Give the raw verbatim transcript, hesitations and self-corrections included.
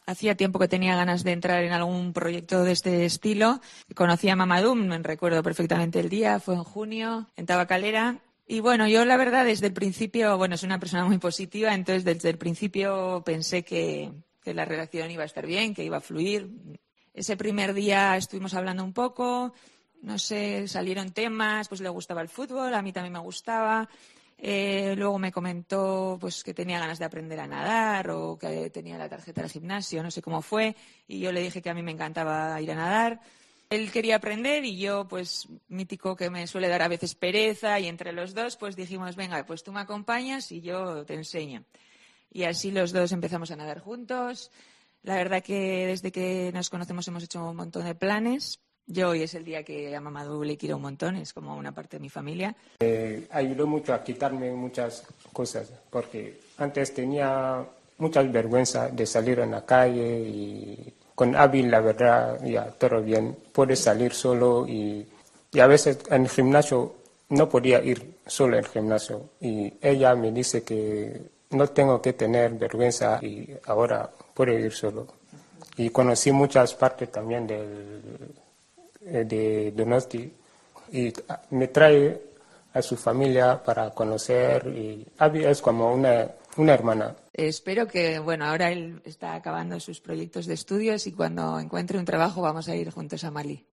hacía tiempo que tenía ganas de entrar en algún proyecto de este estilo. Conocí a Mamadou, me recuerdo perfectamente el día, fue en junio, en Tabacalera. Y bueno, yo la verdad desde el principio, bueno, soy una persona muy positiva, entonces desde el principio pensé que, que la relación iba a estar bien, que iba a fluir. Ese primer día estuvimos hablando un poco, no sé, salieron temas, pues le gustaba el fútbol, a mí también me gustaba. Eh, luego me comentó pues que tenía ganas de aprender a nadar o que tenía la tarjeta del gimnasio, no sé cómo fue, y yo le dije que a mí me encantaba ir a nadar. Él quería aprender y yo, pues, mítico que me suele dar a veces pereza, y entre los dos, pues dijimos, venga, pues tú me acompañas y yo te enseño. Y así los dos empezamos a nadar juntos. La verdad que desde que nos conocemos hemos hecho un montón de planes. Yo hoy es el día que a Mamadou le quiero un montón, es como una parte de mi familia. Eh, ayudó mucho a quitarme muchas cosas, porque antes tenía muchas vergüenza de salir en la calle y con Abby, la verdad, ya todo bien. Puedes salir solo y, y a veces en el gimnasio no podía ir solo al gimnasio. Y ella me dice que no tengo que tener vergüenza y ahora puedo ir solo. Y conocí muchas partes también del, de Donosti y me trae a su familia para conocer. Y Abby es como una, una hermana. Espero que, bueno, ahora él está acabando sus proyectos de estudios y cuando encuentre un trabajo vamos a ir juntos a Malí.